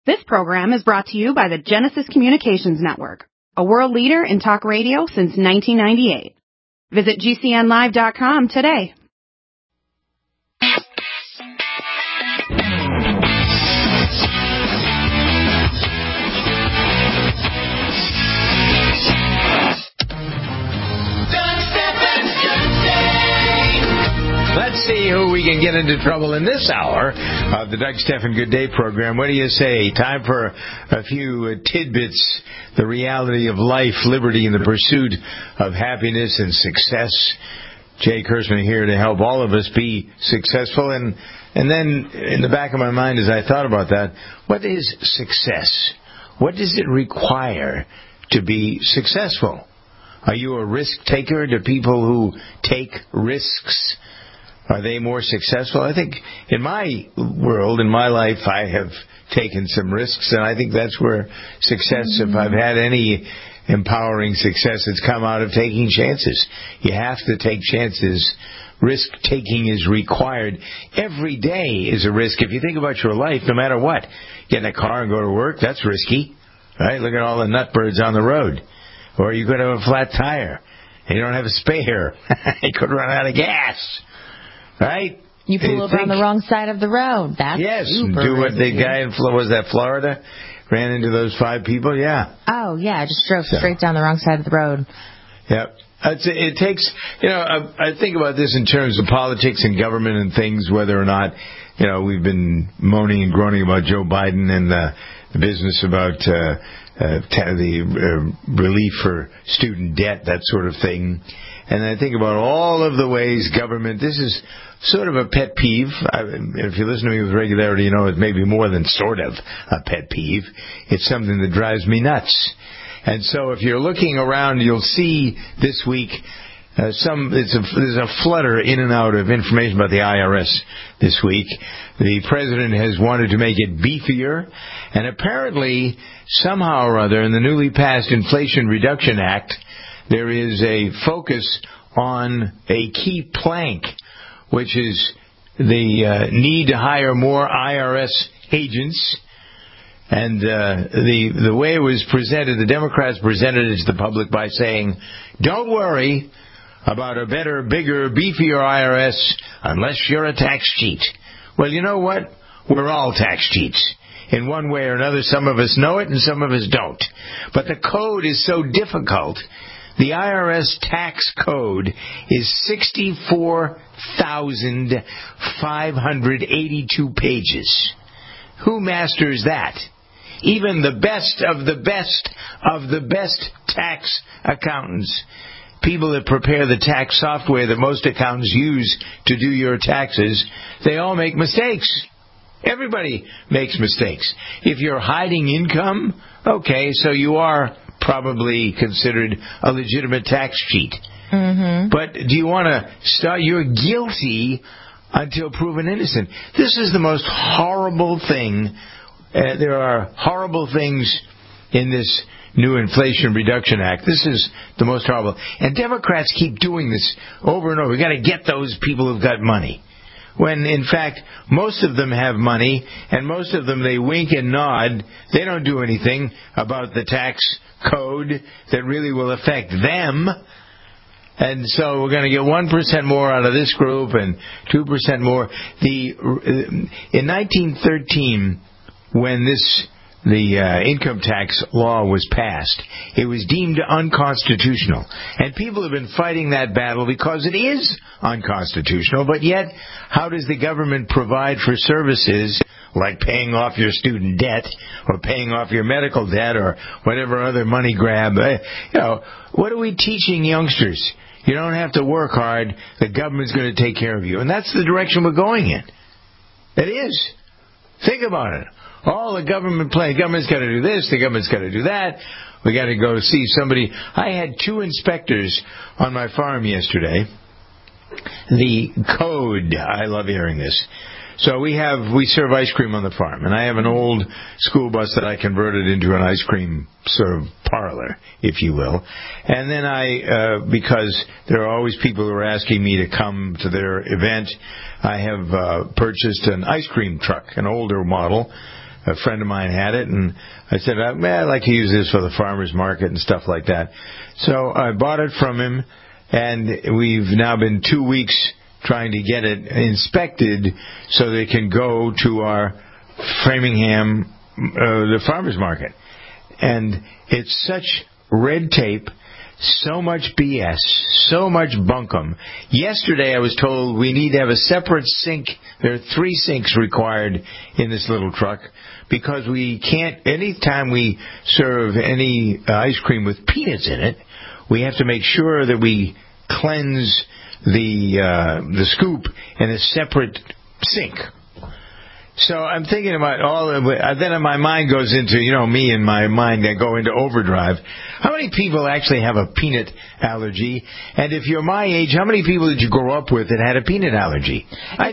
This program is brought to you by the Genesis Communications Network, a world leader in talk radio since 1998. Visit GCNlive.com today. Let's see who we can get into trouble in this hour of the Doug Stephan Good Day program. What do you say? Time for a few tidbits, the reality of life, liberty, and the pursuit of happiness and success. Jay Kurtzman here to help all of us be successful. And then in the back of my mind as I thought about that, what is success? What does it require to be successful? Are you a risk taker? Do people who take risks, are they more successful? I think in my world, in my life, I have taken some risks, and I think that's where success, if I've had any empowering success, it's come out of taking chances. You have to take chances. Risk-taking is required. Every day is a risk. If you think about your life, no matter what, get in a car and go to work, that's risky. Right? Look at all the nutbirds on the road. Or you could have a flat tire, and you don't have a spare. You could run out of gas. Right? You pull over on the wrong side of the road. That's super do what risky. the guy in Florida ran into those 5 people. Yeah. Oh yeah, just drove straight down the wrong side of the road. Yep. It takes, I think about this in terms of politics and government and things, whether or not, we've been moaning and groaning about Joe Biden and the business about the relief for student debt, that sort of thing. And I think about all of the ways government, this is sort of a pet peeve. If you listen to me with regularity, you know it may be more than sort of a pet peeve. It's something that drives me nuts. And so if you're looking around, you'll see this week there's a flutter in and out of information about the IRS this week. The president has wanted to make it beefier, and apparently somehow or other in the newly passed Inflation Reduction Act, there is a focus on a key plank, which is the need to hire more IRS agents. And the way it was presented, the Democrats presented it to the public by saying, don't worry about a better, bigger, beefier IRS unless you're a tax cheat. Well, you know what? We're all tax cheats. In one way or another, some of us know it and some of us don't. But the code is so difficult. The IRS tax code is 64,582 pages. Who masters that? Even the best of the best of the best tax accountants, people that prepare the tax software that most accountants use to do your taxes, they all make mistakes. Everybody makes mistakes. If you're hiding income, okay, so you are probably considered a legitimate tax cheat. Mm-hmm. But do you want to start? You're guilty until proven innocent. This is the most horrible thing. There are horrible things in this new Inflation Reduction Act. This is the most horrible. And Democrats keep doing this over and over. We've got to get those people who've got money. When, in fact, most of them have money, and most of them, they wink and nod. They don't do anything about the tax code that really will affect them. And so we're going to get 1% more out of this group and 2% more. In 1913, when the income tax law was passed, it was deemed unconstitutional. And people have been fighting that battle because it is unconstitutional. But yet, how does the government provide for services like paying off your student debt or paying off your medical debt or whatever other money grab? What are we teaching youngsters? You don't have to work hard. The government's going to take care of you. And that's the direction we're going in. It is. Think about it. All the government play. The government's got to do this. The government's got to do that. We got to go see somebody. I had 2 inspectors on my farm yesterday. The code. I love hearing this. So we serve ice cream on the farm, and I have an old school bus that I converted into an ice cream sort of parlor, if you will. And then because there are always people who are asking me to come to their event, I have purchased an ice cream truck, an older model, a friend of mine had it, and I said, I'd like to use this for the farmer's market and stuff like that. So I bought it from him, and we've now been 2 weeks trying to get it inspected so they can go to our Framingham, the farmer's market. And it's such red tape, so much BS, so much bunkum. Yesterday I was told we need to have a separate sink. There are 3 sinks required in this little truck because we can't, anytime we serve any ice cream with peanuts in it, we have to make sure that we cleanse the scoop in a separate sink. So I'm thinking about then my mind goes into, me and my mind that go into overdrive. How many people actually have a peanut allergy? And if you're my age, how many people did you grow up with that had a peanut allergy?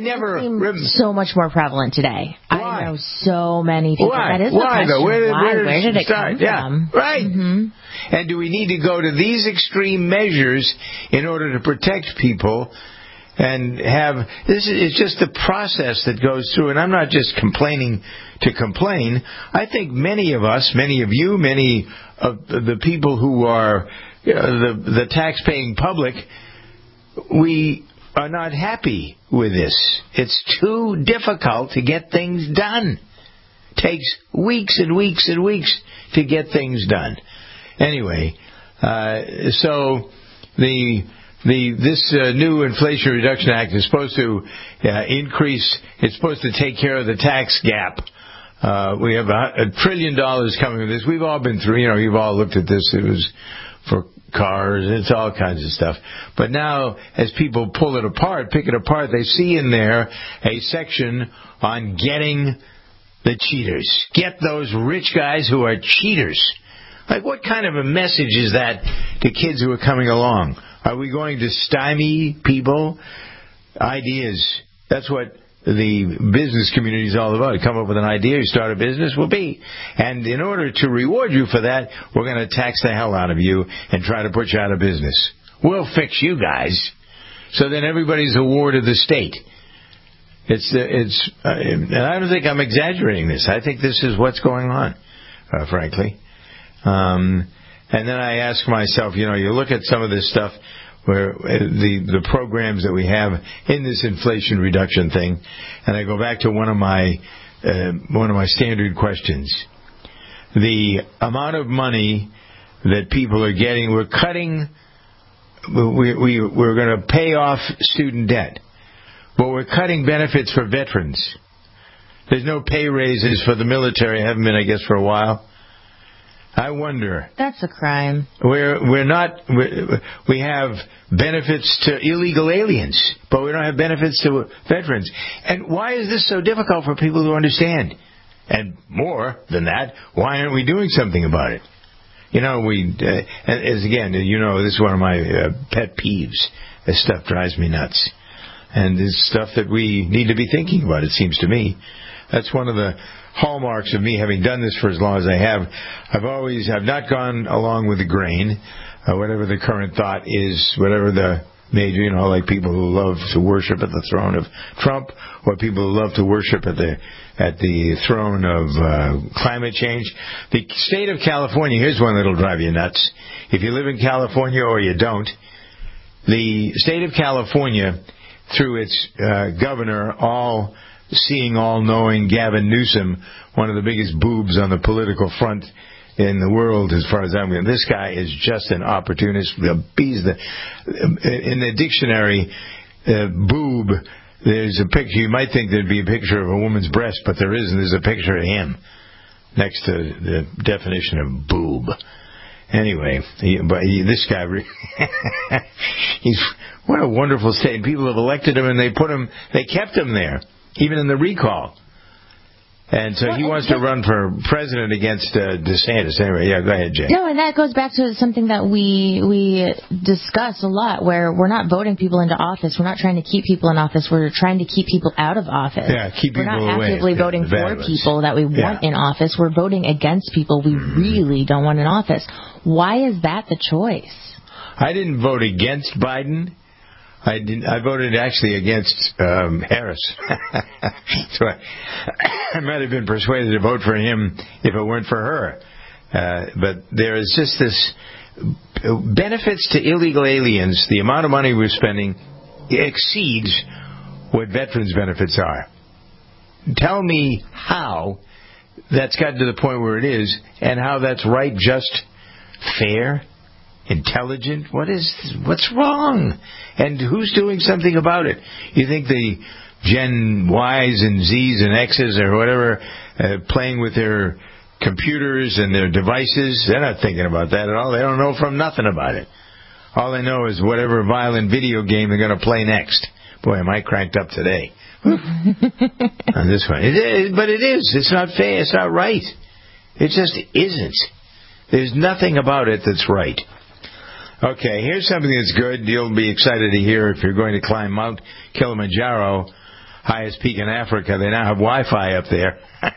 So much more prevalent today. Why? I know so many people. Why? That is the Why, question. though? Where did it come from? Right. Mm-hmm. And do we need to go to these extreme measures in order to protect people? And this is just the process that goes through, and I'm not just complaining to complain. I think many of us, many of you, many of the people who are the tax-paying public, we are not happy with this. It's too difficult to get things done. It takes weeks and weeks and weeks to get things done. Anyway, so this new Inflation Reduction Act is supposed to it's supposed to take care of the tax gap. We have $1 trillion coming with this. We've all been through, you've all looked at this. It was for cars, it's all kinds of stuff. But now, as people pull it apart, pick it apart, they see in there a section on getting the cheaters. Get those rich guys who are cheaters. Like, what kind of a message is that to kids who are coming along? Are we going to stymie people? Ideas. That's what the business community is all about. You come up with an idea, you start a business, and in order to reward you for that, we're going to tax the hell out of you and try to put you out of business. We'll fix you guys. So then everybody's awarded the state. And I don't think I'm exaggerating this. I think this is what's going on, frankly. And then I ask myself, you look at some of this stuff where the programs that we have in this inflation reduction thing, and I go back to one of my standard questions. The amount of money that people are getting, we're cutting, we're going to pay off student debt, but we're cutting benefits for veterans. There's no pay raises for the military, haven't been, I guess, for a while. I wonder. That's a crime. We have benefits to illegal aliens, but we don't have benefits to veterans. And why is this so difficult for people to understand? And more than that, why aren't we doing something about it? This is one of my pet peeves. This stuff drives me nuts. And it's stuff that we need to be thinking about, it seems to me. That's one of the hallmarks of me having done this for as long as I have. I've not gone along with the grain, whatever the current thought is, whatever the major, like people who love to worship at the throne of Trump, or people who love to worship at the throne of climate change. The state of California, here's one that'll drive you nuts. If you live in California or you don't, the state of California, through its governor, all-seeing, all-knowing Gavin Newsom, one of the biggest boobs on the political front in the world as far as I'm concerned. This guy is just an opportunist. In the dictionary, boob, there's a picture. You might think there'd be a picture of a woman's breast, but there isn't. There's a picture of him next to the definition of boob. Anyway, this guy, what a wonderful state. People have elected him and they kept him there, even in the recall. And so he wants to run for president against DeSantis. Anyway, yeah, go ahead, Jay. No, and that goes back to something that we discuss a lot, where we're not voting people into office. We're not trying to keep people in office. We're trying to keep people out of office. Yeah, keep people away. We're not actively voting for people that we want in office. We're voting against people we really don't want in office. Why is that the choice? I didn't vote against Biden. I voted actually against Harris. So I might have been persuaded to vote for him if it weren't for her. But there is just this benefits to illegal aliens. The amount of money we're spending exceeds what veterans' benefits are. Tell me how that's gotten to the point where it is, and how that's right, just, fair, intelligent. What's wrong? And who's doing something about it? You think the Gen Ys and Zs and Xs or whatever playing with their computers and their devices, they're not thinking about that at all. They don't know from nothing about it. All they know is whatever violent video game they're going to play next. Boy, am I cranked up today. On this one. But it is. It's not fair. It's not right. It just isn't. There's nothing about it that's right. Okay, here's something that's good. You'll be excited to hear if you're going to climb Mount Kilimanjaro, highest peak in Africa. They now have Wi-Fi up there.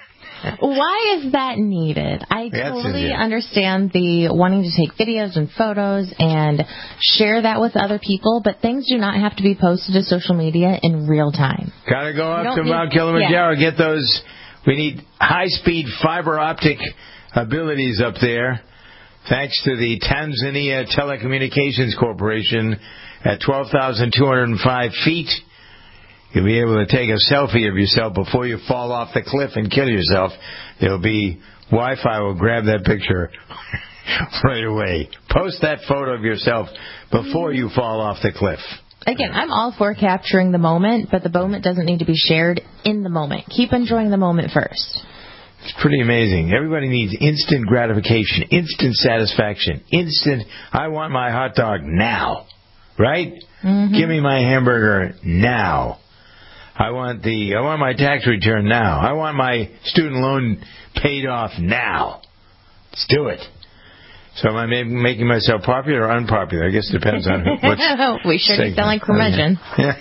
Why is that needed? I totally understand the wanting to take videos and photos and share that with other people, but things do not have to be posted to social media in real time. Gotta go up to Mount Kilimanjaro, get those. We need high-speed fiber optic abilities up there, thanks to the Tanzania Telecommunications Corporation at 12,205 feet. You'll be able to take a selfie of yourself before you fall off the cliff and kill yourself. There'll be Wi-Fi will grab that picture right away. Post that photo of yourself before you fall off the cliff. Again, I'm all for capturing the moment, but the moment doesn't need to be shared in the moment. Keep enjoying the moment first. It's pretty amazing. Everybody needs instant gratification, instant satisfaction, instant, I want my hot dog now. Right? Mm-hmm. Give me my hamburger now. I want my tax return now. I want my student loan paid off now. Let's do it. So am I making myself popular or unpopular? I guess it depends on what's... We sure do sound like curmudgeon.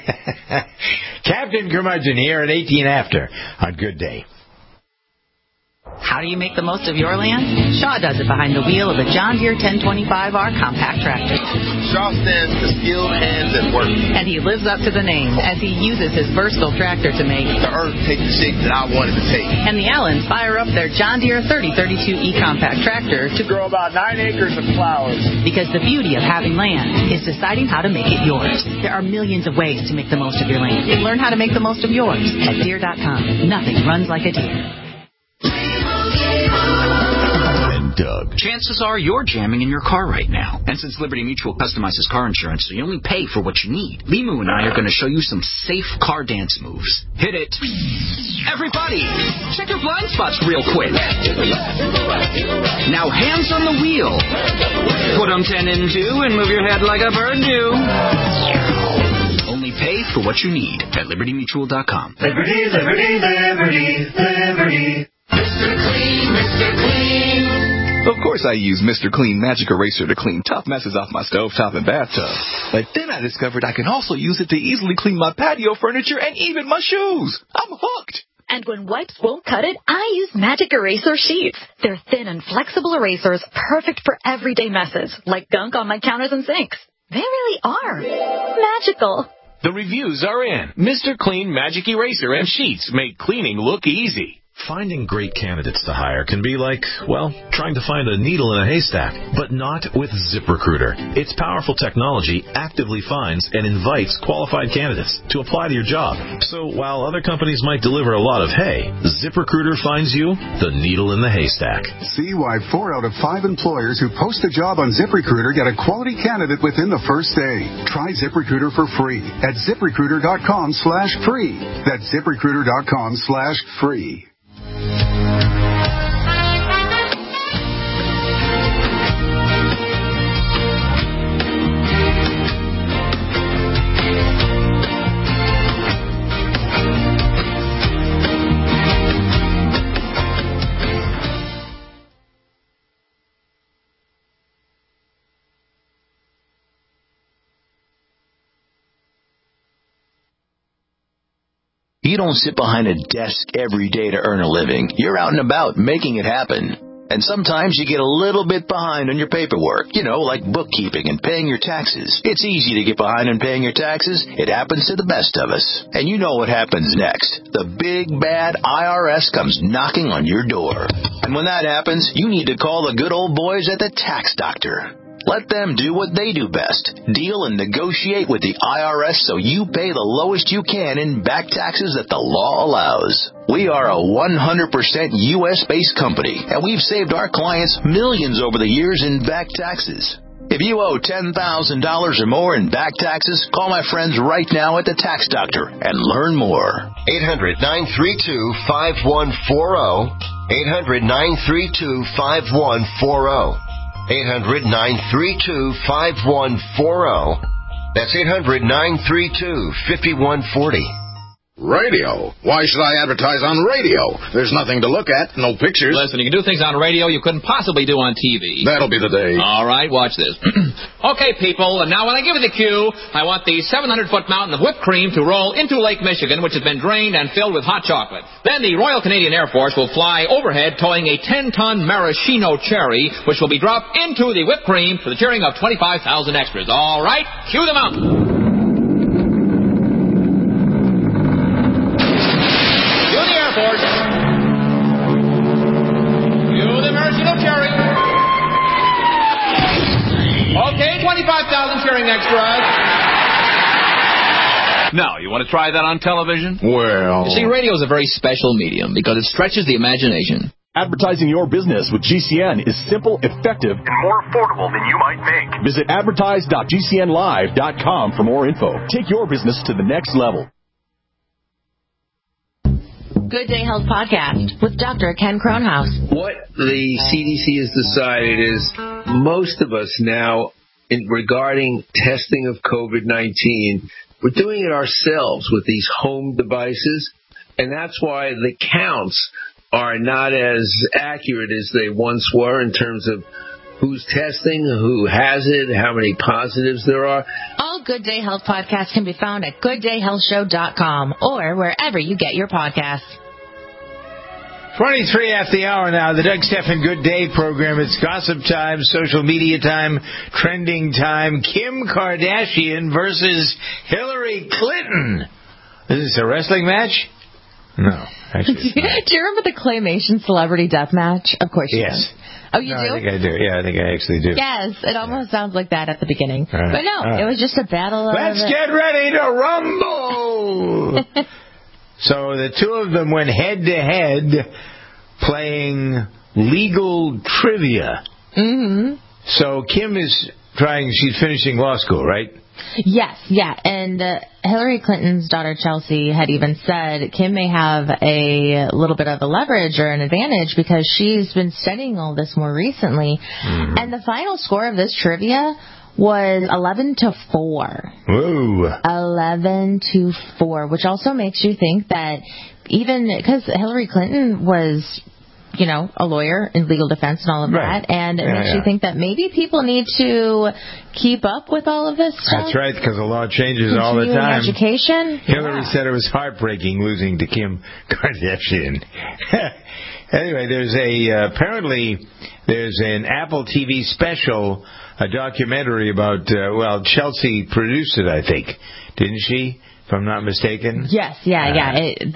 Captain Curmudgeon here at 18 after on Good Day. How do you make the most of your land? Shaw does it behind the wheel of the John Deere 1025R compact tractor. Shaw stands for skilled hands at work. And he lives up to the name as he uses his versatile tractor to make the earth take the shape that I wanted to take. And the Allens fire up their John Deere 3032E compact tractor to grow about 9 acres of flowers. Because the beauty of having land is deciding how to make it yours. There are millions of ways to make the most of your land. Learn how to make the most of yours at Deere.com. Nothing runs like a Deere. Doug. Chances are you're jamming in your car right now. And since Liberty Mutual customizes car insurance so you only pay for what you need, Limu and I are going to show you some safe car dance moves. Hit it. Everybody, check your blind spots real quick. Now hands on the wheel. Put them 10 in 2 and move your head like a bird do. Only pay for what you need at LibertyMutual.com. Liberty, Liberty, Liberty, Liberty. Mr. Clean, Mr. Clean. Of course I use Mr. Clean Magic Eraser to clean tough messes off my stovetop and bathtub. But then I discovered I can also use it to easily clean my patio furniture and even my shoes. I'm hooked. And when wipes won't cut it, I use Magic Eraser Sheets. They're thin and flexible erasers, perfect for everyday messes, like gunk on my counters and sinks. They really are magical. The reviews are in. Mr. Clean Magic Eraser and Sheets make cleaning look easy. Finding great candidates to hire can be like, well, trying to find a needle in a haystack, but not with ZipRecruiter. Its powerful technology actively finds and invites qualified candidates to apply to your job. So while other companies might deliver a lot of hay, ZipRecruiter finds you the needle in the haystack. See why 4 out of 5 employers who post a job on ZipRecruiter get a quality candidate within the first day. Try ZipRecruiter for free at ZipRecruiter.com/free. That's ZipRecruiter.com/free. You don't sit behind a desk every day to earn a living. You're out and about making it happen. And sometimes you get a little bit behind on your paperwork, like bookkeeping and paying your taxes. It's easy to get behind on paying your taxes. It happens to the best of us. And you know what happens next. The big, bad IRS comes knocking on your door. And when that happens, you need to call the good old boys at the Tax Doctor. Let them do what they do best. Deal and negotiate with the IRS so you pay the lowest you can in back taxes that the law allows. We are a 100% U.S.-based company, and we've saved our clients millions over the years in back taxes. If you owe $10,000 or more in back taxes, call my friends right now at the Tax Doctor and learn more. 800-932-5140. 800-932-5140. 800-932-5140. That's 800-932-5140. Radio? Why should I advertise on radio? There's nothing to look at, no pictures. Listen, you can do things on radio you couldn't possibly do on TV. That'll be the day. All right, watch this. Okay, people, and now when I give you the cue, I want the 700-foot mountain of whipped cream to roll into Lake Michigan, which has been drained and filled with hot chocolate. Then the Royal Canadian Air Force will fly overhead towing a 10-ton maraschino cherry, which will be dropped into the whipped cream for the cheering of 25,000 extras. All right, cue the mountain. Okay, 25,000 cheering extras. Now, you want to try that on television? Well... You see, radio is a very special medium because it stretches the imagination. Advertising your business with GCN is simple, effective, and more affordable than you might think. Visit advertise.gcnlive.com for more info. Take your business to the next level. Good Day Health Podcast with Dr. Ken Kronhaus. What the CDC has decided is most of us now, regarding testing of COVID-19, we're doing it ourselves with these home devices, and that's why the counts are not as accurate as they once were in terms of who's testing, who has it, how many positives there are. All Good Day Health podcasts can be found at gooddayhealthshow.com or wherever you get your podcasts. 23 after the hour now, the Doug Stephan Good Day program. It's gossip time, social media time, trending time. Kim Kardashian versus Hillary Clinton. Is this a wrestling match? No, actually it's not. Do you remember the Claymation Celebrity Death Match? Of course you do. Oh, you do? I think I do. Yeah, I think I actually do. Yes, it almost sounds like that at the beginning. Right. But no, it was just a battle of... Let's get ready to rumble! So the two of them went head-to-head playing legal trivia. Mm-hmm. So Kim is she's finishing law school, right? Yes, yeah. And Hillary Clinton's daughter, Chelsea, had even said Kim may have a little bit of a leverage or an advantage because she's been studying all this more recently. Mm-hmm. And the final score of this trivia was 11-4. Whoa. 11-4, which also makes you think that even because Hillary Clinton was, a lawyer in legal defense and all of that, and it makes you think that maybe people need to keep up with all of this stuff. That's right, because the law changes all the time. Education. Hillary said it was heartbreaking losing to Kim Kardashian. Anyway, apparently there's an Apple TV special, a documentary about, Chelsea produced it, I think. Didn't she? If I'm not mistaken. Yes, yeah.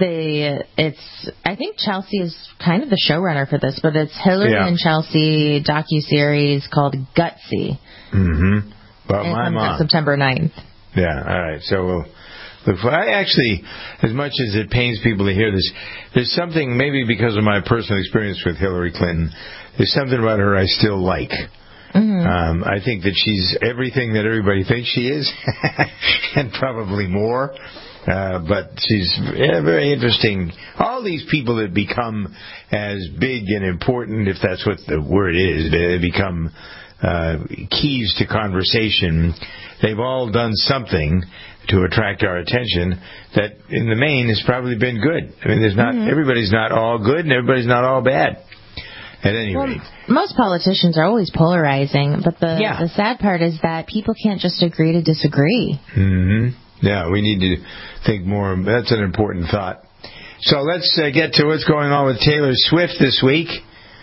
I think Chelsea is kind of the showrunner for this, but it's Hillary and Chelsea docuseries called Gutsy. Mm-hmm. About my mom. September 9th. Yeah, all right. So we'll look for. I actually, as much as it pains people to hear this, there's something, maybe because of my personal experience with Hillary Clinton, there's something about her I still like. Mm-hmm. I think that she's everything that everybody thinks she is, and probably more. But she's very interesting. All these people that become as big and important, if that's what the word is, they become keys to conversation. They've all done something to attract our attention that, in the main, has probably been good. I mean, everybody's not all good and everybody's not all bad. At any rate. Most politicians are always polarizing, but the sad part is that people can't just agree to disagree. Mm-hmm. Yeah, we need to think more. That's an important thought. So let's get to what's going on with Taylor Swift this week.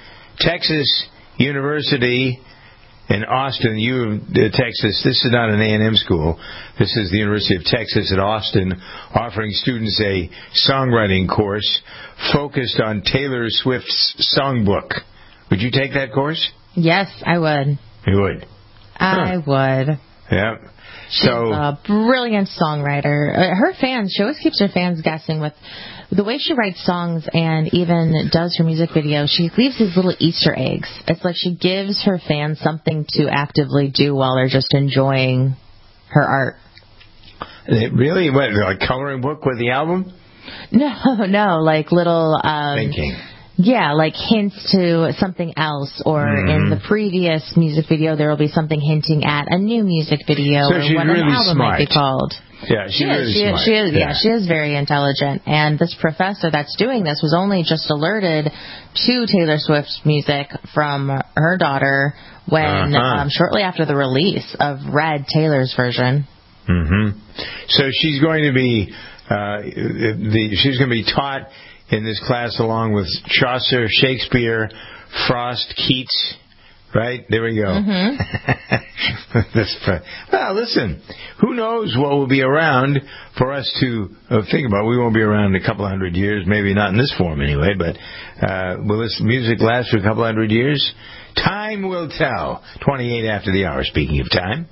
Texas University in Austin, Texas. This is not an A&M school. This is the University of Texas at Austin, offering students a songwriting course focused on Taylor Swift's songbook. Would you take that course? Yes, I would. You would? I would. Yeah. She's a brilliant songwriter. Her fans, she always keeps her fans guessing with the way she writes songs and even does her music videos. She leaves these little Easter eggs. It's like she gives her fans something to actively do while they're just enjoying her art. Really? What, like a coloring book with the album? No, like little... thinking. Yeah, like hints to something else, or in the previous music video there will be something hinting at a new music video, so or she's what really an album smart. might be called. Yeah, she's really smart. She is very intelligent. And this professor that's doing this was only just alerted to Taylor Swift's music from her daughter when shortly after the release of Red, Taylor's version. So she's going to be taught in this class along with Chaucer, Shakespeare, Frost, Keats, right? There we go. Well, listen, who knows what will be around for us to think about. We won't be around in a couple of 100 years, maybe not in this form anyway, but will this music last for a couple of 100 years? Time will tell. 28 after the hour, speaking of time.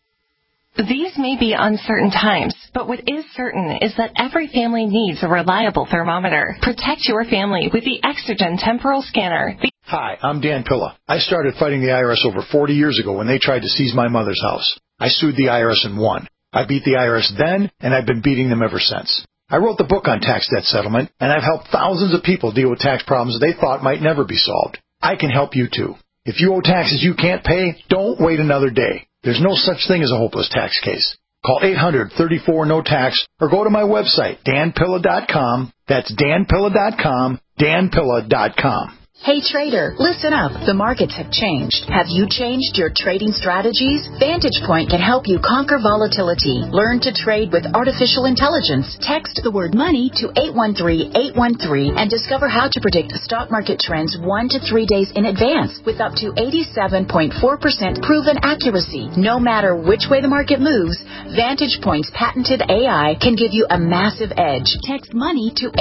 These may be uncertain times, but what is certain is that every family needs a reliable thermometer. Protect your family with the Exergen Temporal Scanner. Hi, I'm Dan Pilla. I started fighting the IRS over 40 years ago when they tried to seize my mother's house. I sued the IRS and won. I beat the IRS then, and I've been beating them ever since. I wrote the book on tax debt settlement, and I've helped thousands of people deal with tax problems they thought might never be solved. I can help you too. If you owe taxes you can't pay, don't wait another day. There's no such thing as a hopeless tax case. Call 800-34-NO-TAX or go to my website, danpilla.com. That's danpilla.com, danpilla.com. Hey trader, listen up. The markets have changed. Have you changed your trading strategies? Vantage Point can help you conquer volatility. Learn to trade with artificial intelligence. Text the word money to 813-813 and discover how to predict stock market trends 1 to 3 days in advance with up to 87.4% proven accuracy. No matter which way the market moves, Vantage Point's patented AI can give you a massive edge. Text money to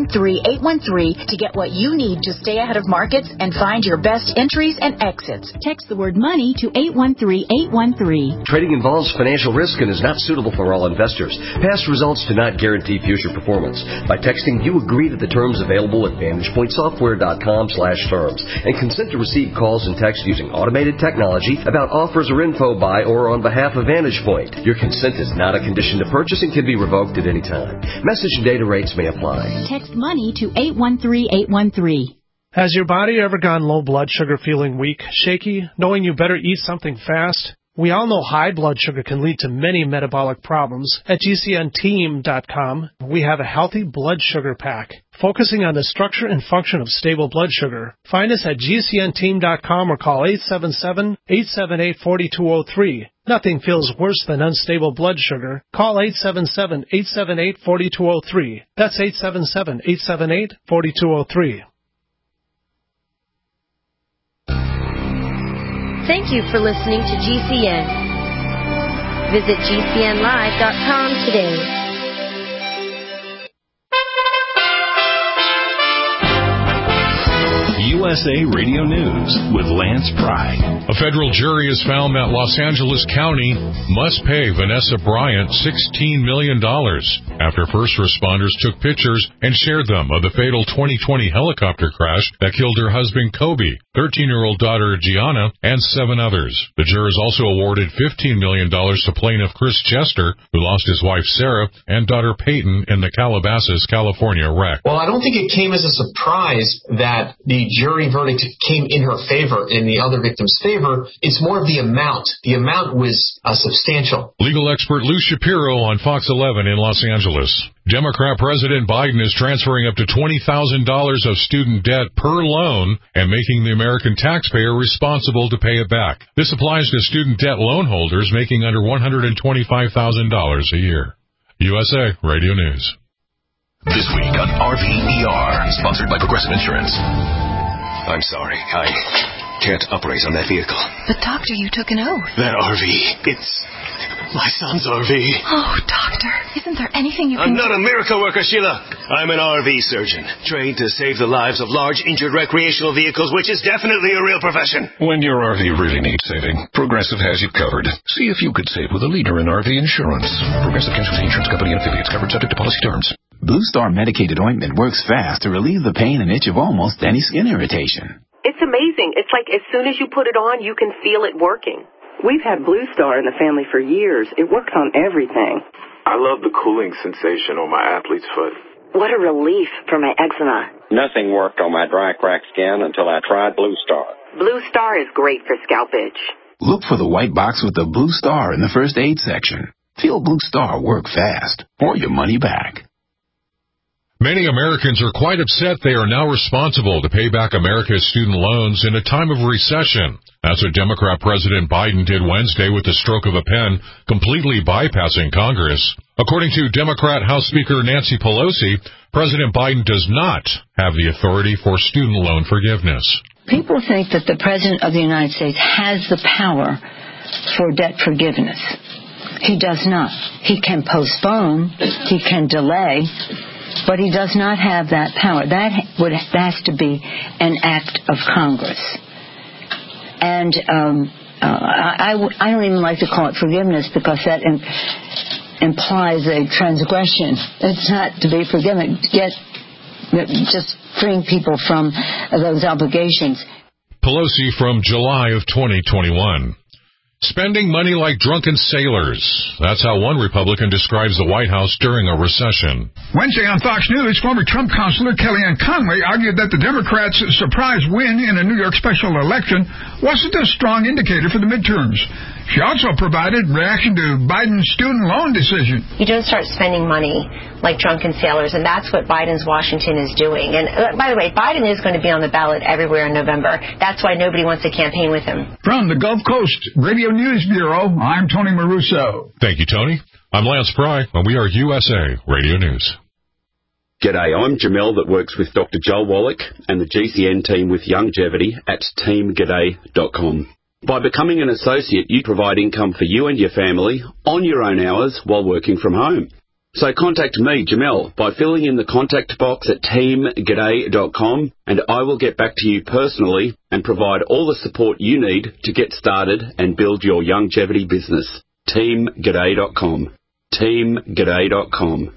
813-813 to get what you need to stay ahead of markets and find your best entries and exits. Text the word money to 813-813. Trading involves financial risk and is not suitable for all investors. Past results do not guarantee future performance. By texting, you agree to the terms available at VantagePointSoftware.com/terms and consent to receive calls and texts using automated technology about offers or info by or on behalf of Vantage Point. Your consent is not a condition to purchase and can be revoked at any time. Message and data rates may apply. Text money to 813-813. Has your body ever gone low blood sugar, feeling weak, shaky, knowing you better eat something fast? We all know high blood sugar can lead to many metabolic problems. At GCNteam.com, we have a healthy blood sugar pack, focusing on the structure and function of stable blood sugar. Find us at GCNteam.com or call 877-878-4203. Nothing feels worse than unstable blood sugar. Call 877-878-4203. That's 877-878-4203. Thank you for listening to GCN. Visit GCNlive.com today. USA Radio News with Lance Pry. A federal jury has found that Los Angeles County must pay Vanessa Bryant $16 million after first responders took pictures and shared them of the fatal 2020 helicopter crash that killed her husband Kobe, 13-year-old daughter Gianna, and 7 others. The jurors also awarded $15 million to plaintiff Chris Chester, who lost his wife Sarah and daughter Peyton in the Calabasas, California wreck. Well, I don't think it came as a surprise that the jury verdict came in her favor, in the other victim's favor. It's more of the amount. The amount was substantial. Legal expert Lou Shapiro on Fox 11 in Los Angeles. Democrat President Biden is transferring up to $20,000 of student debt per loan and making the American taxpayer responsible to pay it back. This applies to student debt loan holders making under $125,000 a year. USA Radio News. This week on RVER, sponsored by Progressive Insurance. I'm sorry. I can't operate on that vehicle. But, Doctor, you took an oath. That RV, it's my son's RV. Oh, Doctor, isn't there anything you can I'm not a miracle worker, Sheila. I'm an RV surgeon, trained to save the lives of large injured recreational vehicles, which is definitely a real profession. When your RV really needs saving, Progressive has you covered. See if you could save with a leader in RV insurance. Progressive Casualty Insurance Company and affiliates, covered subject to policy terms. Blue Star medicated ointment works fast to relieve the pain and itch of almost any skin irritation. It's amazing. It's like as soon as you put it on, you can feel it working. We've had Blue Star in the family for years. It works on everything. I love the cooling sensation on my athlete's foot. What a relief for my eczema. Nothing worked on my dry, cracked skin until I tried Blue Star. Blue Star is great for scalp itch. Look for the white box with the Blue Star in the first aid section. Feel Blue Star work fast or your money back. Many Americans are quite upset they are now responsible to pay back America's student loans in a time of recession. That's what Democrat President Biden did Wednesday with the stroke of a pen, completely bypassing Congress. According to Democrat House Speaker Nancy Pelosi, President Biden does not have the authority for student loan forgiveness. People think that the President of the United States has the power for debt forgiveness. He does not. He can postpone, he can delay, but he does not have that power. That has to be an act of Congress. And I don't even like to call it forgiveness because that implies a transgression. It's not to be forgiven. Just freeing people from those obligations. Pelosi from July of 2021. Spending money like drunken sailors. That's how one Republican describes the White House during a recession. Wednesday on Fox News, former Trump counselor Kellyanne Conway argued that the Democrats' surprise win in a New York special election wasn't a strong indicator for the midterms. She also provided reaction to Biden's student loan decision. You don't start spending money like drunken sailors, and that's what Biden's Washington is doing. And by the way, Biden is going to be on the ballot everywhere in November. That's why nobody wants to campaign with him. From the Gulf Coast Radio News Bureau, I'm Tony Maruso. Thank you, Tony. I'm Lance Pry, and we are USA Radio News. G'day, I'm Jamel that works with Dr. Joel Wallach and the GCN team with Longevity at teamg'day.com. By becoming an associate, you provide income for you and your family on your own hours while working from home. So contact me, Jamel, by filling in the contact box at teamg'day.com, and I will get back to you personally and provide all the support you need to get started and build your longevity business. teamg'day.com. teamg'day.com.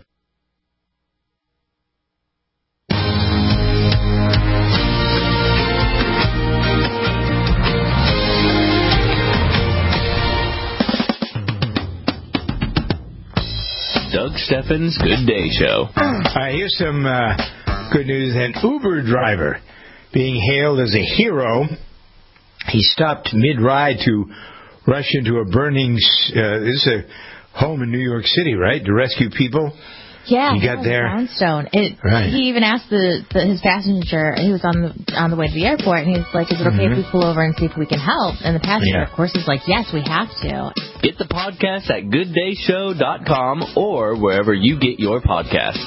Doug Steffens' Good Day Show. Here's some good news. An Uber driver being hailed as a hero. He stopped mid-ride to rush into a burning... this is a home in New York City, right? To rescue people. Yeah, he got there. Brownstone. Right. He even asked his passenger. He was on the way to the airport, and he's like, "Is it okay if we pull over and see if we can help?" And the passenger, of course, is like, "Yes, we have to." Get the podcast at gooddayshow.com or wherever you get your podcasts.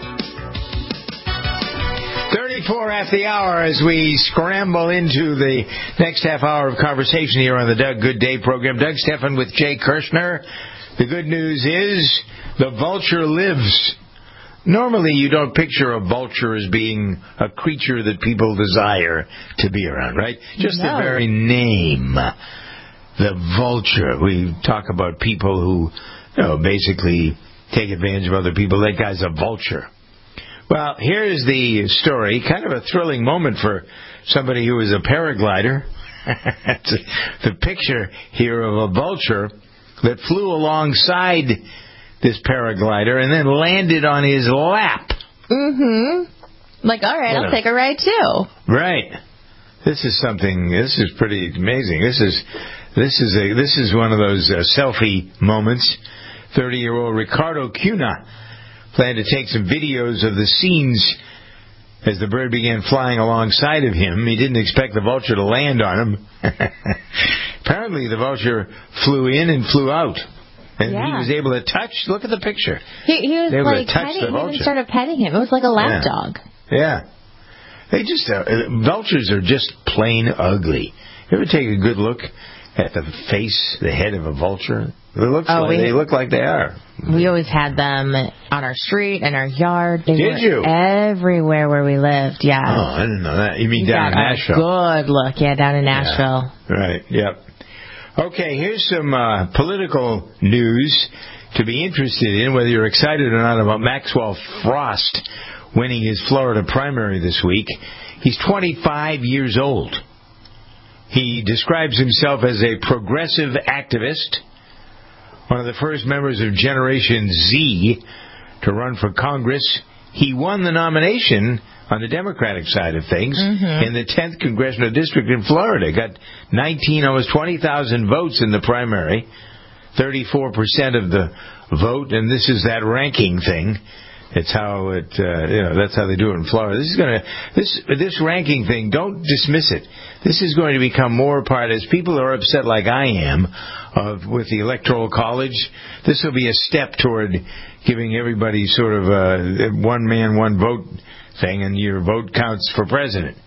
34 after the hour as we scramble into the next half hour of conversation here on the Doug Good Day program. Doug Steffen with Jay Kirshner. The good news is the vulture lives. Normally, you don't picture a vulture as being a creature that people desire to be around, right? Just the very name, the vulture. We talk about people who, basically take advantage of other people. That guy's a vulture. Well, here's the story. Kind of a thrilling moment for somebody who is a paraglider. The picture here of a vulture that flew alongside this paraglider and then landed on his lap. Mm-hmm. Like, all right, I'll take a ride too. Right. This is pretty amazing. This is one of those selfie moments. 30-year-old Ricardo Cunha planned to take some videos of the scenes as the bird began flying alongside of him. He didn't expect the vulture to land on him. Apparently, the vulture flew in and flew out. And he was able to touch. Look at the picture. He was able like to touch the vulture. He even started petting him. It was like a lap dog. Yeah. They just vultures are just plain ugly. You ever take a good look at the face, the head of a vulture? They look like they are. We always had them on our street and our yard. They Did you? Everywhere where we lived, yeah. Oh, I didn't know that. You mean down in Nashville? Good look, yeah, down in Nashville. Yeah. Right, yep. Okay, here's some political news to be interested in, whether you're excited or not, about Maxwell Frost winning his Florida primary this week. He's 25 years old. He describes himself as a progressive activist, one of the first members of Generation Z to run for Congress. He won the nomination on the Democratic side of things in the 10th Congressional District in Florida. Got almost 20,000 votes in the primary, 34% of the vote, and this is that ranking thing. It's how that's how they do it in Florida. This ranking thing, don't dismiss it. This is going to become more a part, as people are upset like I am with the Electoral College. This will be a step toward giving everybody sort of a one man, one vote thing, and your vote counts for president.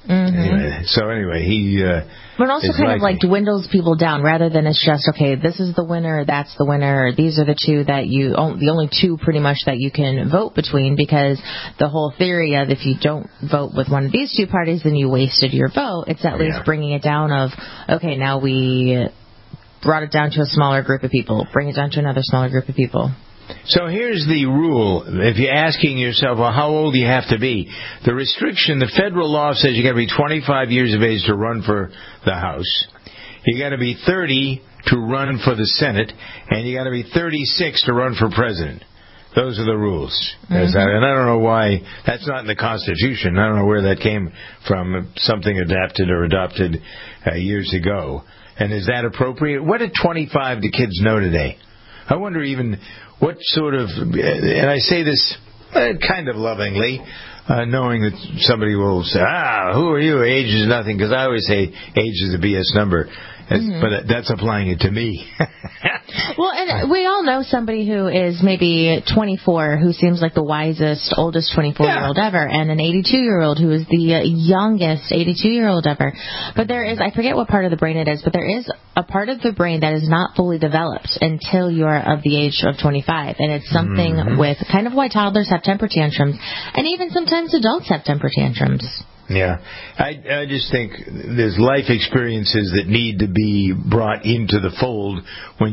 Anyway, he... but also kind of like dwindles people down, rather than it's just, okay, this is the winner, that's the winner, these are the two that the only two pretty much that you can vote between, because the whole theory of if you don't vote with one of these two parties, then you wasted your vote. It's at least bringing it down of, okay, now we brought it down to a smaller group of people, bring it down to another smaller group of people. So here's the rule. If you're asking yourself, well, how old do you have to be? The restriction, the federal law says you got to be 25 years of age to run for the House. You got to be 30 to run for the Senate, and you got to be 36 to run for president. Those are the rules. And I don't know why that's not in the Constitution. I don't know where that came from, something adapted or adopted years ago. And is that appropriate? What did 25 the kids know today? I wonder even what sort of, and I say this kind of lovingly, knowing that somebody will say, who are you? Age is nothing, because I always say age is a BS number. But that's applying it to me. Well, and we all know somebody who is maybe 24 who seems like the wisest, oldest 24-year-old ever, and an 82-year-old who is the youngest 82-year-old ever. But there is, I forget what part of the brain it is, but there is a part of the brain that is not fully developed until you are of the age of 25. And it's something with kind of why toddlers have temper tantrums, and even sometimes adults have temper tantrums. Yeah, I just think there's life experiences that need to be brought into the fold when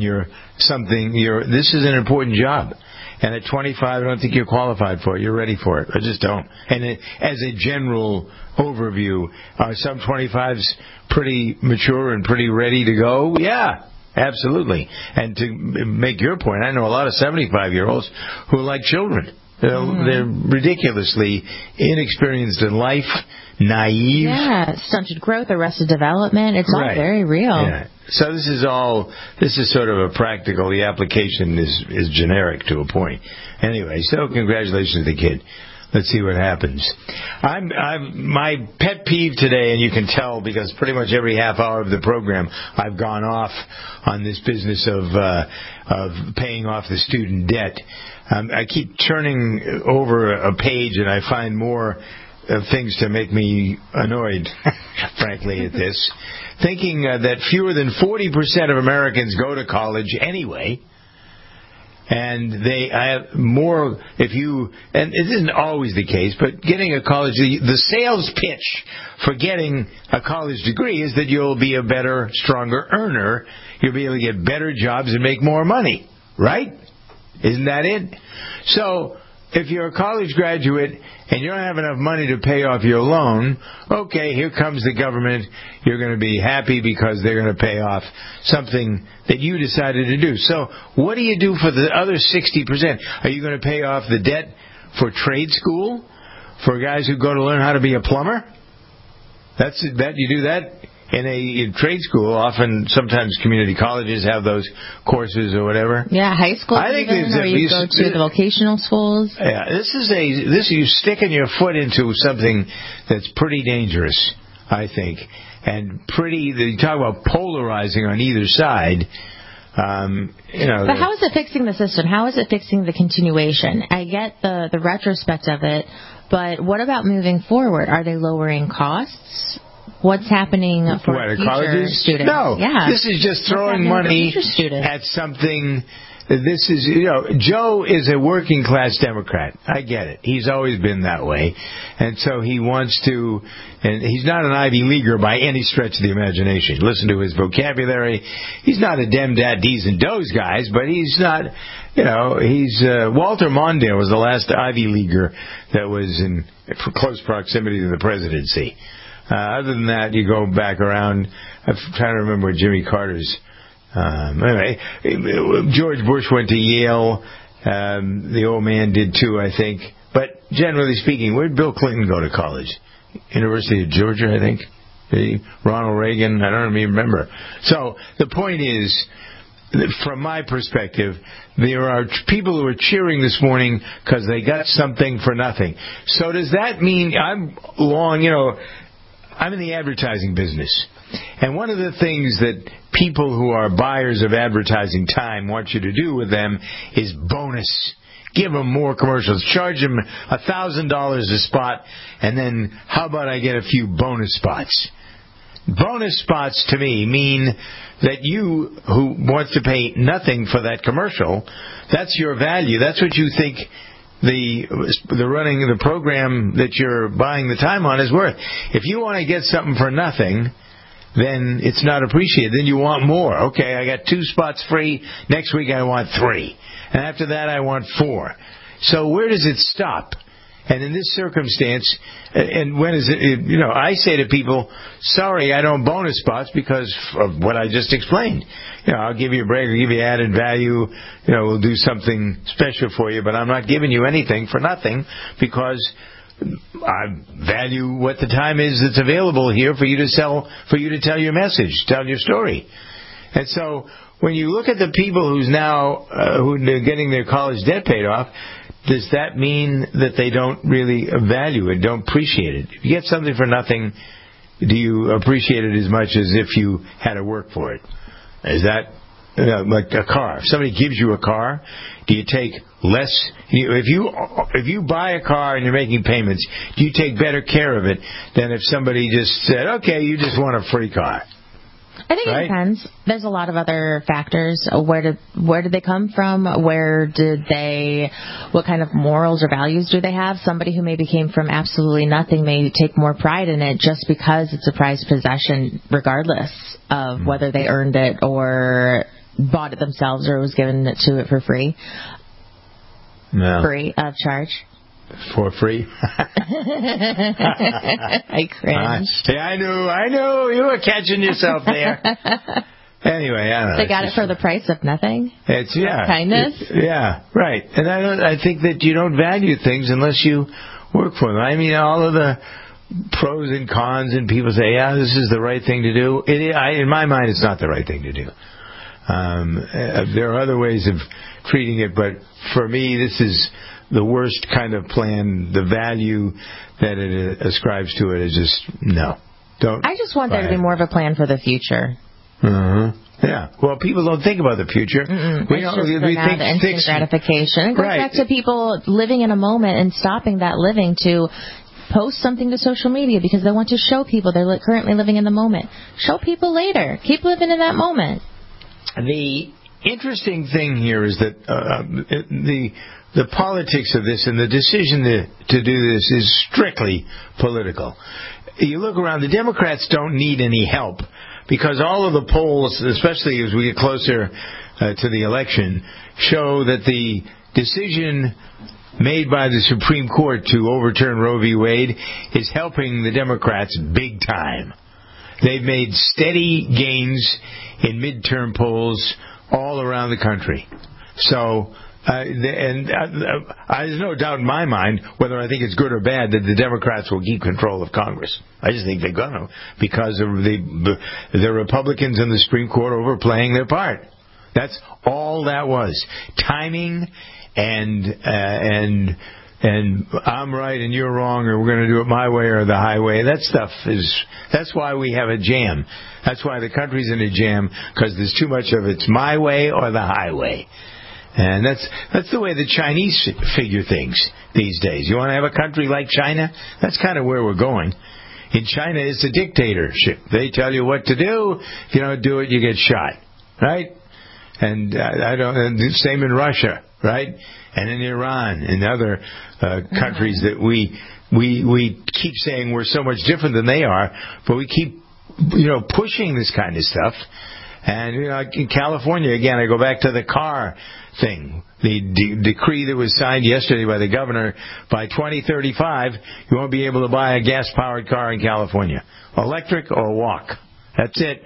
this is an important job. And at 25, I don't think you're qualified for it. You're ready for it. I just don't. And as a general overview, are some 25s pretty mature and pretty ready to go? Yeah, absolutely. And to make your point, I know a lot of 75-year-olds who are like children. They're ridiculously inexperienced in life, naive. Yeah, stunted growth, arrested development. It's all very real. Yeah. So this is sort of a practical, the application is generic to a point. Anyway, so congratulations to the kid. Let's see what happens. My pet peeve today, and you can tell because pretty much every half hour of the program I've gone off on this business of paying off the student debt. I keep turning over a page and I find more things to make me annoyed, frankly, at this. Thinking that fewer than 40% of Americans go to college anyway. And I have more, and it isn't always the case, but getting a college, the sales pitch for getting a college degree is that you'll be a better, stronger earner. You'll be able to get better jobs and make more money, right? Isn't that it? So, if you're a college graduate and you don't have enough money to pay off your loan, okay, here comes the government. You're going to be happy because they're going to pay off something that you decided to do. So what do you do for the other 60%? Are you going to pay off the debt for trade school? For guys who go to learn how to be a plumber? You do that in trade school. Sometimes community colleges have those courses or whatever. Yeah, high school. I think or you go to the vocational schools. Yeah, this you sticking your foot into something that's pretty dangerous, I think, and you talk about polarizing on either side. But how is it fixing the system? How is it fixing the continuation? I get the retrospect of it. But what about moving forward? Are they lowering costs? What's happening for future students? No, this is just throwing money at something. This is, Joe is a working class Democrat. I get it. He's always been that way. And so he wants to, and he's not an Ivy Leaguer by any stretch of the imagination. Listen to his vocabulary. He's not a dem, dad, D's and does guys, but he's not, he's, Walter Mondale was the last Ivy Leaguer that was in close proximity to the presidency. Other than that, you go back around. I'm trying to remember Jimmy Carter's. Anyway, George Bush went to Yale. The old man did too, I think. But generally speaking, where did Bill Clinton go to college? University of Georgia, I think. Ronald Reagan, I don't even remember. So the point is, from my perspective, there are people who are cheering this morning because they got something for nothing. So does that mean I'm in the advertising business. And one of the things that people who are buyers of advertising time want you to do with them is bonus. Give them more commercials. Charge them $1,000 a spot, and then how about I get a few bonus spots? Bonus spots to me mean that you who wants to pay nothing for that commercial, that's your value. That's what you think the running of the program that you're buying the time on is worth. If you want to get something for nothing, then it's not appreciated. Then you want more. Okay, I got 2 spots free. Next week I want 3. And after that I want 4. So where does it stop? And in this circumstance, and when is it, I say to people, sorry, I don't bonus spots because of what I just explained. I'll give you a break or give you added value. We'll do something special for you, but I'm not giving you anything for nothing because I value what the time is that's available here for you to tell your message, tell your story. And so when you look at the people who are getting their college debt paid off, does that mean that they don't really value it, don't appreciate it? If you get something for nothing, do you appreciate it as much as if you had to work for it? Is that like a car? If somebody gives you a car, do you take less? If you buy a car and you're making payments, do you take better care of it than if somebody just said, okay, you just want a free car? I think it depends. There's a lot of other factors. Where did they come from? What kind of morals or values do they have? Somebody who maybe came from absolutely nothing may take more pride in it just because it's a prized possession, regardless of whether they earned it or bought it themselves or was given to it for free. No. Free of charge. For free? I cringe. I knew you were catching yourself there. Anyway, I don't know. They got it for the price of nothing? It's kindness? Right. And I think that you don't value things unless you work for them. I mean, all of the pros and cons, and people say, this is the right thing to do. In my mind, it's not the right thing to do. There are other ways of treating it, but for me, this is the worst kind of plan. The value that it ascribes to it is just, no. Don't. I just want there to be more of a plan for the future. Yeah. Well, people don't think about the future. We think instant gratification. It goes back to people living in a moment and stopping that living to post something to social media because they want to show people they're currently living in the moment. Show people later. Keep living in that moment. The interesting thing here is that the politics of this and the decision to do this is strictly political. You look around, the Democrats don't need any help because all of the polls, especially as we get closer to the election, show that the decision made by the Supreme Court to overturn Roe v. Wade is helping the Democrats big time. They've made steady gains in midterm polls all around the country. So, there's no doubt in my mind whether I think it's good or bad that the Democrats will keep control of Congress. I just think they're going to because of the Republicans in the Supreme Court overplaying their part. That's all that was. Timing and I'm right and you're wrong, or we're going to do it my way or the highway. That stuff that's why we have a jam. That's why the country's in a jam, because there's too much of it's my way or the highway. And that's the way the Chinese figure things these days. You want to have a country like China? That's kind of where we're going. In China, it's a dictatorship. They tell you what to do. If you don't do it, you get shot. Right? And same in Russia, right? And in Iran and other countries that we keep saying we're so much different than they are, but we keep pushing this kind of stuff. And in California, again, I go back to the car thing. The decree that was signed yesterday by the governor, by 2035, you won't be able to buy a gas-powered car in California. Electric or walk. That's it.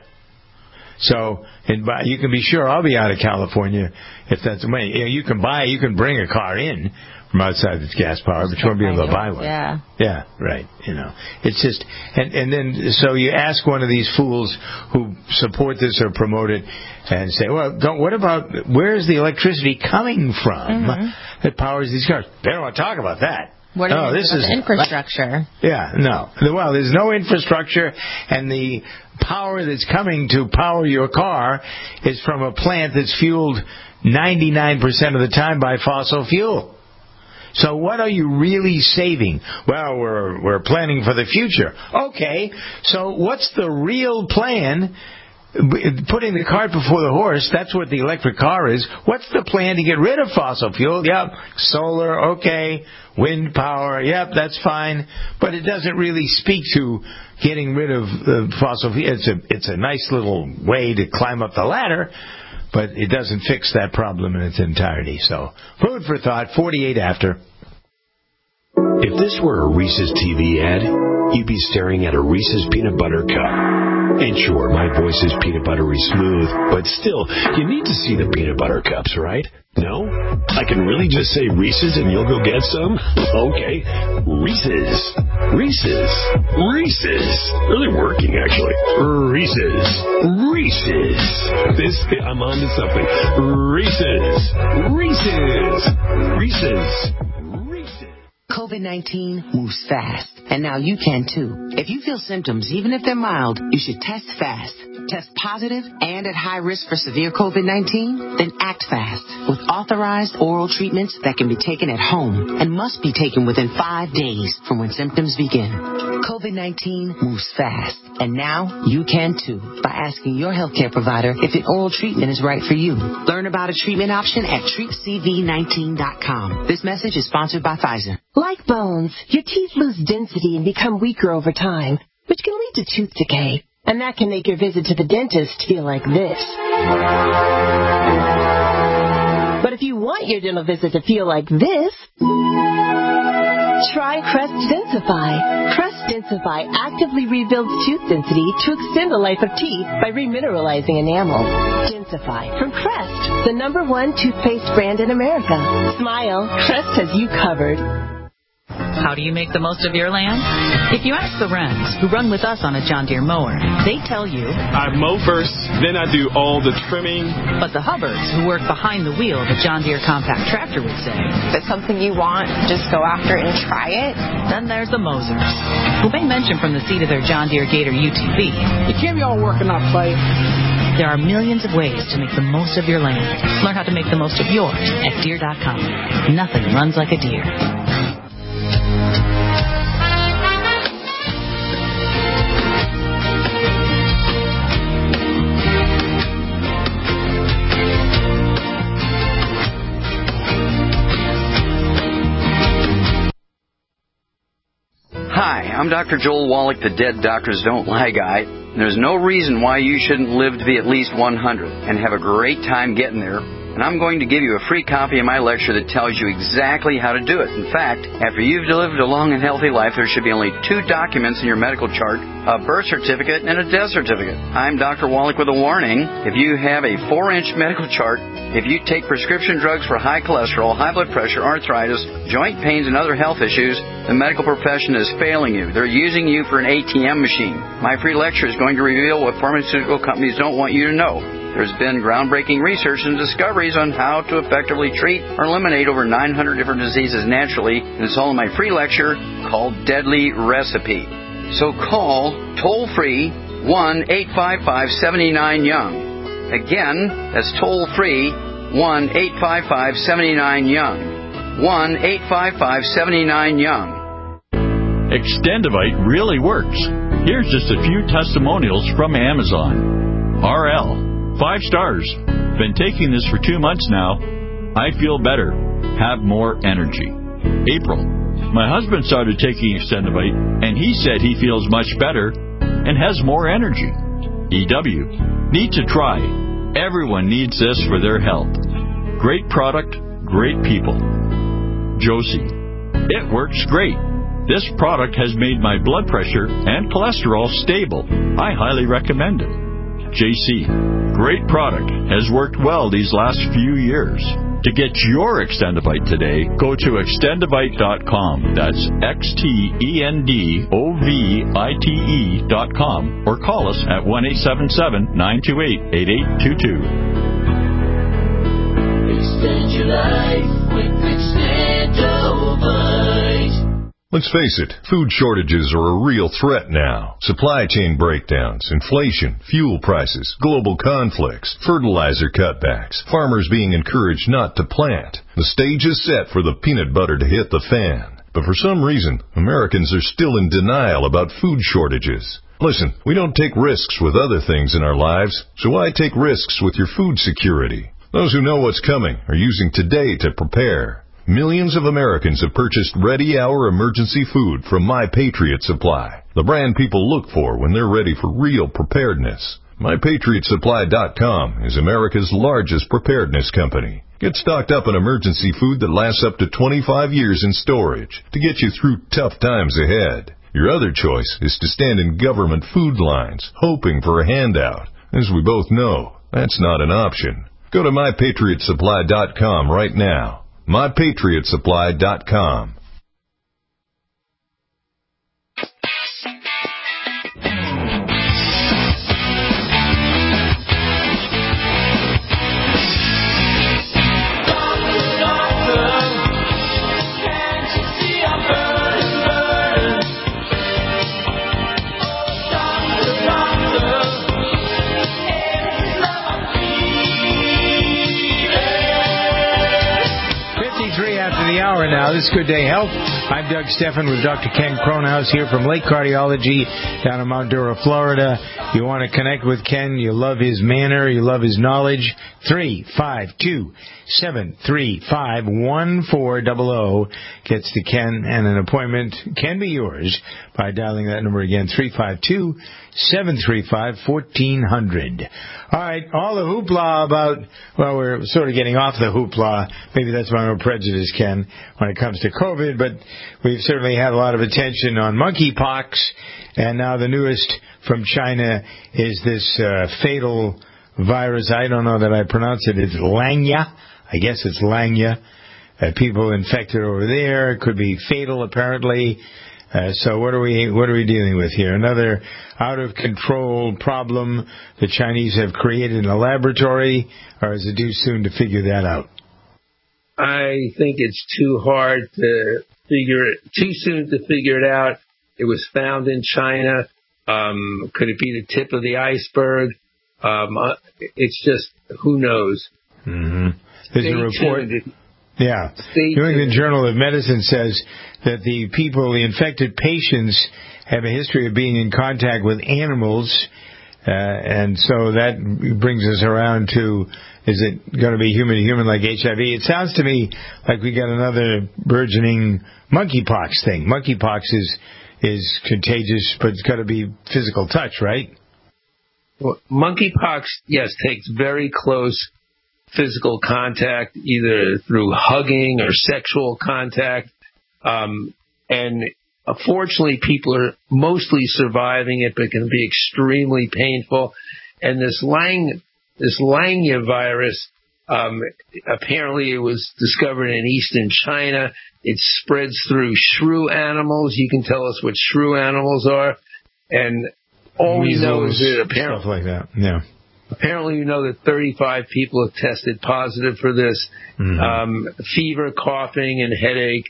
So you can be sure I'll be out of California if that's the way. You can bring a car in from outside that's gas powered, but you won't be able to buy one. Yeah. Yeah, right. It's just and then so you ask one of these fools who support this or promote it and say, well, what about where's the electricity coming from that powers these cars? They don't want to talk about that. What about the infrastructure? Yeah, no. Well, there's no infrastructure, and the power that's coming to power your car is from a plant that's fueled 99% of the time by fossil fuel. So what are you really saving? Well, we're planning for the future. Okay, so what's the real plan? Putting the cart before the horse, that's what the electric car is. What's the plan to get rid of fossil fuel? Yep, solar, okay. Wind power, yep, that's fine. But it doesn't really speak to getting rid of fossil fuel. It's a nice little way to climb up the ladder, but it doesn't fix that problem in its entirety. So, food for thought, 48 after. If this were a Reese's TV ad, you'd be staring at a Reese's peanut butter cup. And sure, my voice is peanut buttery smooth, but still, you need to see the peanut butter cups, right? No? I can really just say Reese's and you'll go get some? Okay. Reese's. Reese's. Reese's. Really working, actually. Reese's. Reese's. I'm on to something. Reese's. Reese's. Reese's. COVID-19 moves fast, and now you can too. If you feel symptoms, even if they're mild, you should test fast. Test positive and at high risk for severe COVID-19? Then act fast with authorized oral treatments that can be taken at home and must be taken within 5 days from when symptoms begin. COVID-19 moves fast, and now you can too by asking your healthcare provider if an oral treatment is right for you. Learn about a treatment option at treatcv19.com. This message is sponsored by Pfizer. Like bones, your teeth lose density and become weaker over time, which can lead to tooth decay. And that can make your visit to the dentist feel like this. But if you want your dental visit to feel like this, try Crest Densify. Crest Densify actively rebuilds tooth density to extend the life of teeth by remineralizing enamel. Densify from Crest, the #1 toothpaste brand in America. Smile, Crest has you covered. How do you make the most of your land? If you ask the Wrens, who run with us on a John Deere mower, they tell you, I mow first, then I do all the trimming. But the Hubbards, who work behind the wheel of a John Deere compact tractor, would say, if it's something you want, just go after it and try it. Then there's the Mosers, who may mention from the seat of their John Deere Gator UTV, you can't be all work and not play. There are millions of ways to make the most of your land. Learn how to make the most of yours at Deere.com. Nothing runs like a Deere. Hi, I'm Dr. Joel Wallach, the Dead Doctors Don't Lie guy. There's no reason why you shouldn't live to be at least 100 and have a great time getting there. And I'm going to give you a free copy of my lecture that tells you exactly how to do it. In fact, after you've lived a long and healthy life, there should be only 2 documents in your medical chart, a birth certificate and a death certificate. I'm Dr. Wallach with a warning. If you have a 4-inch medical chart, if you take prescription drugs for high cholesterol, high blood pressure, arthritis, joint pains, and other health issues, the medical profession is failing you. They're using you for an ATM machine. My free lecture is going to reveal what pharmaceutical companies don't want you to know. There's been groundbreaking research and discoveries on how to effectively treat or eliminate over 900 different diseases naturally, and it's all in my free lecture called Deadly Recipe. So call toll-free 1-855-79-YOUNG. Again, that's toll-free 1-855-79-YOUNG. 1-855-79-YOUNG. Extendivite really works. Here's just a few testimonials from Amazon. RL, 5 stars. Been taking this for 2 months now. I feel better. Have more energy. April, my husband started taking Extendivite, and he said he feels much better and has more energy. EW, need to try. Everyone needs this for their health. Great product, great people. Josie, it works great. This product has made my blood pressure and cholesterol stable. I highly recommend it. JC, great product. Has worked well these last few years. To get your Extendivite today, go to extendivite.com. That's XTENDOVITE.com or call us at 1-877-928-8822. Extend your life with Extendovite. Let's face it, food shortages are a real threat now. Supply chain breakdowns, inflation, fuel prices, global conflicts, fertilizer cutbacks, farmers being encouraged not to plant. The stage is set for the peanut butter to hit the fan. But for some reason, Americans are still in denial about food shortages. Listen, we don't take risks with other things in our lives, so why take risks with your food security? Those who know what's coming are using today to prepare. Millions of Americans have purchased ready-hour emergency food from My Patriot Supply, the brand people look for when they're ready for real preparedness. MyPatriotSupply.com is America's largest preparedness company. Get stocked up on emergency food that lasts up to 25 years in storage to get you through tough times ahead. Your other choice is to stand in government food lines, hoping for a handout. As we both know, that's not an option. Go to MyPatriotSupply.com right now. MyPatriotSupply.com. Now, this is Good Day Health. I'm Doug Steffen with Dr. Ken Cronhaus here from Lake Cardiology down in Mount Dora, Florida. You want to connect with Ken, you love his manner, you love his knowledge. 352-735-1400 gets to Ken, and an appointment can be yours by dialing that number again, 352-735-1400. All right, all the hoopla about, well, we're sort of getting off the hoopla. Maybe that's my own prejudice, Ken, when it comes to COVID, but we've certainly had a lot of attention on monkeypox, and now the newest from China is this fatal virus. I don't know that I pronounce it. It's Langya. I guess it's Langya. People infected over there. It could be fatal, apparently. So what are we dealing with here? Another out of control problem the Chinese have created in a laboratory, or is it too soon to figure that out? I think it's too soon to figure it out. It was found in China. Could it be the tip of the iceberg? It's just, who knows? Mm-hmm. There's a report. Yeah. New England Journal of Medicine says that the infected patients have a history of being in contact with animals, and so that brings us around to, is it going to be human-to-human like HIV? It sounds to me like we got another burgeoning monkeypox thing. Monkeypox is contagious, but it's got to be physical touch, right? Well, monkeypox, yes, takes very close physical contact, either through hugging or sexual contact. And unfortunately, people are mostly surviving it, but it can be extremely painful. And this Langya virus, apparently it was discovered in eastern China. It spreads through shrew animals. You can tell us what shrew animals are. And all we know is that apparently, stuff like that. Yeah. Apparently, you know that 35 people have tested positive for this. Mm-hmm. Fever, coughing, and headache.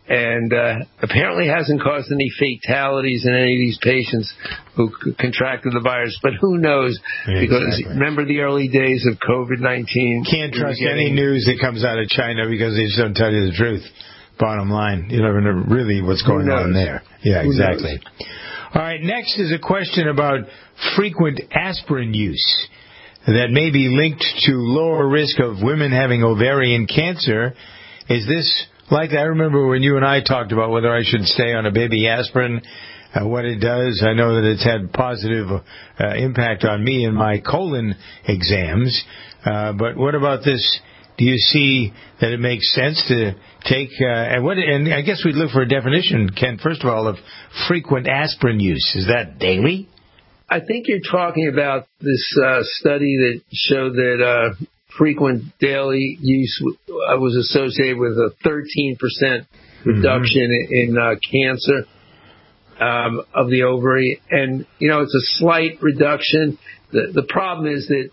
and apparently hasn't caused any fatalities in any of these patients who contracted the virus. But who knows? Because remember the early days of COVID-19. Can't trust any news that comes out of China because they just don't tell you the truth. Bottom line, you never know really what's going on there. Yeah, exactly. All right, next is a question about frequent aspirin use that may be linked to lower risk of women having ovarian cancer. Is this like, I remember when you and I talked about whether I should stay on a baby aspirin, what it does. I know that it's had positive impact on me in my colon exams. But what about this? Do you see that it makes sense to take, and I guess we'd look for a definition, Ken, first of all, of frequent aspirin use. Is that daily? I think you're talking about this study that showed that frequent daily use was associated with a 13% reduction in cancer of the ovary. And, it's a slight reduction. The problem is that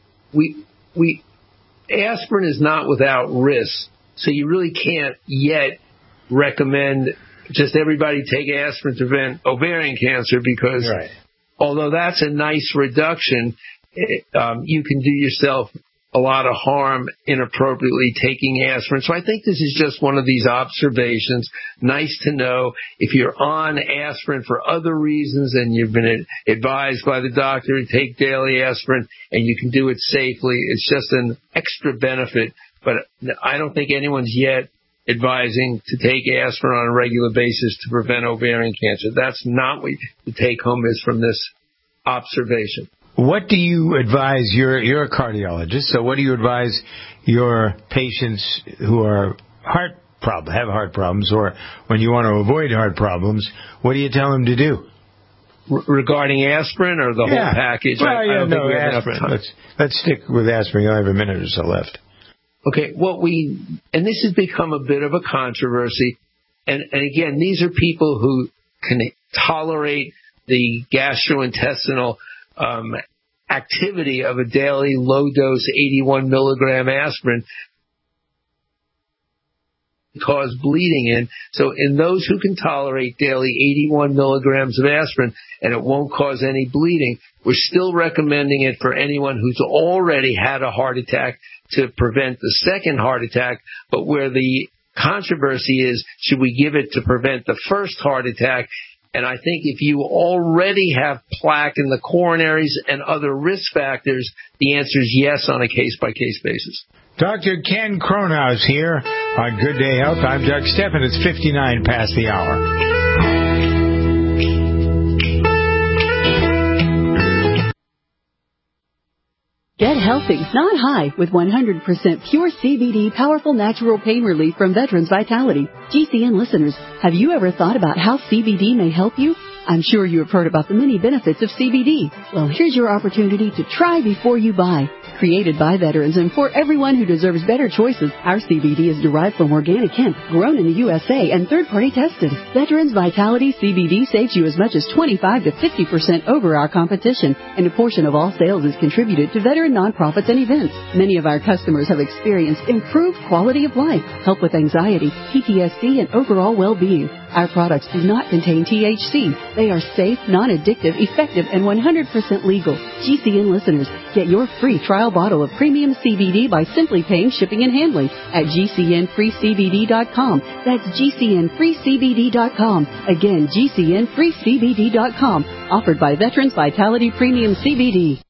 aspirin is not without risk. So you really can't yet recommend just everybody take aspirin to prevent ovarian cancer because although that's a nice reduction, you can do yourself a lot of harm inappropriately taking aspirin. So I think this is just one of these observations. Nice to know if you're on aspirin for other reasons and you've been advised by the doctor to take daily aspirin and you can do it safely. It's just an extra benefit. But I don't think anyone's yet advising to take aspirin on a regular basis to prevent ovarian cancer. That's not what the take-home is from this observation. What do you advise? You're a cardiologist, so what do you advise your patients who are have heart problems, or when you want to avoid heart problems? What do you tell them to do? Regarding aspirin or the whole package? Well, I don't think we have aspirin. Enough time. Let's stick with aspirin. I have a minute or so left. Okay, and this has become a bit of a controversy, and again, these are people who can tolerate the gastrointestinal activity of a daily low-dose 81 milligram aspirin cause bleeding in. So in those who can tolerate daily 81 milligrams of aspirin and it won't cause any bleeding, we're still recommending it for anyone who's already had a heart attack to prevent the second heart attack. But where the controversy is, should we give it to prevent the first heart attack? And I think if you already have plaque in the coronaries and other risk factors, the answer is yes on a case-by-case basis. Dr. Ken Cronhaus here on Good Day Health. I'm Doug Steffen. It's 59 past the hour. Get healthy, not high, with 100% pure CBD powerful natural pain relief from Veterans Vitality. GCN listeners, have you ever thought about how CBD may help you? I'm sure you have heard about the many benefits of CBD. Well, here's your opportunity to try before you buy. Created by veterans and for everyone who deserves better choices, our CBD is derived from organic hemp, grown in the USA, and third-party tested. Veterans Vitality CBD saves you as much as 25 to 50% over our competition, and a portion of all sales is contributed to veteran nonprofits and events. Many of our customers have experienced improved quality of life, help with anxiety, PTSD, and overall well-being. Our products do not contain THC. They are safe, non-addictive, effective, and 100% legal. GCN listeners, get your free trial bottle of premium CBD by simply paying shipping and handling at GCNFreeCBD.com. That's GCNFreeCBD.com. Again, GCNFreeCBD.com. Offered by Veterans Vitality Premium CBD.